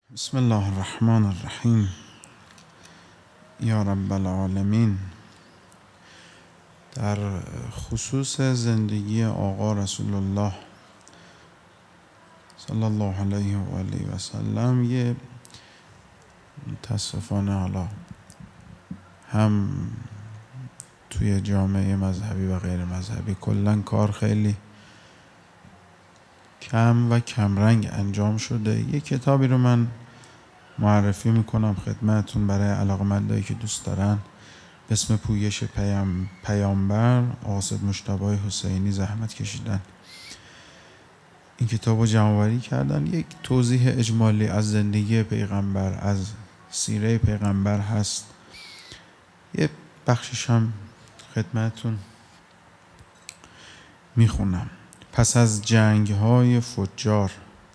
بسم الله الرحمن الرحیم. یا رب العالمین. در خصوص زندگی آقا رسول الله صلی الله علیه و آله و سلم یه متاسفانه حالا هم توی جامعه مذهبی و غیر مذهبی کلن کار خیلی کم و کمرنگ انجام شده. یه کتابی رو من معرفی میکنم خدمتون برای علاقمندایی که دوست دارن، به اسم پویش پیامبر. آقا سید مجتبی حسینی زحمت کشیدن این کتاب رو جمع‌آوری کردن. یک توضیح اجمالی از زندگی پیغمبر، از سیره پیغمبر هست. یه بخشش هم خدمتون میخونم. پس از جنگ‌های فجار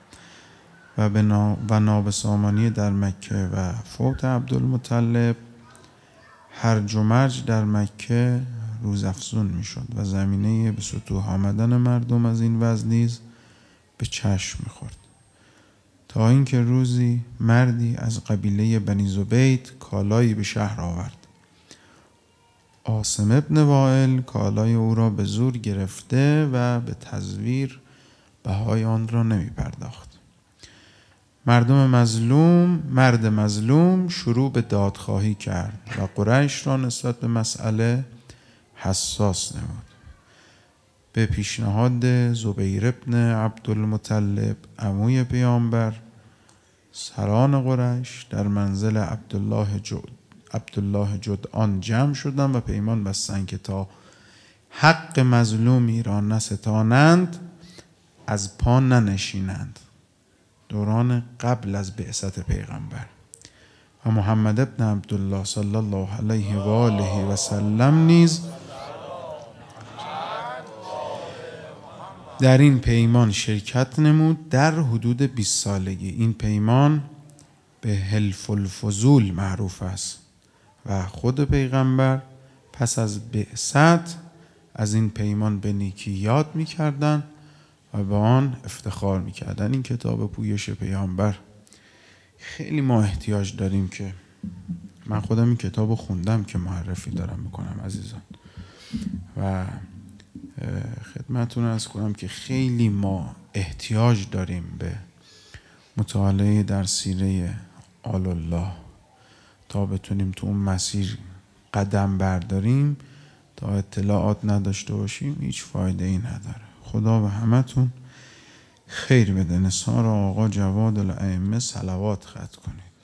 و نابسامانی در مکه و فوت عبدالمطلب، هرج و مرج در مکه روزافزون میشد و زمینه به سطوح آمدن مردم از این وضع نیز به چشم میخورد، تا اینکه روزی مردی از قبیله بنی زبید کالایی به شهر آورد. عاصم ابن وائل کالای او را به زور گرفته و به تزویر بهای آن را نمی پرداخت. مرد مظلوم شروع به دادخواهی کرد و قریش را نسبت به مسئله حساس نمود. به پیشنهاد زبیر ابن عبدالمطلب عموی پیامبر، سران قریش در منزل عبدالله جدعان جمع شدند و پیمان بستند که تا حق مظلومی را نستانند از پا ننشینند. دوران قبل از بعثت پیغمبر و محمد ابن عبدالله صلی الله علیه و آله و سلم نیز در این پیمان شرکت نمود. در حدود 20 سالگی این پیمان به حلف الفضول معروف است و خود پیغمبر پس از بعثت از این پیمان به نیکی یاد می‌کردند و به آن افتخار می‌کردند. این کتاب پویش پیامبر خیلی ما احتیاج داریم که من خودم این کتاب رو خوندم که معرفی دارم میکنم عزیزان، و خدمتتون عرض کنم که خیلی ما احتیاج داریم به مطالعه در سیره آل الله تا بتونیم تو اون مسیر قدم برداریم. تا اطلاعات نداشته باشیم هیچ فایده ای نداره. خدا به همتون خیر بده. نثار آقا جواد الائمه صلوات ختم کنید.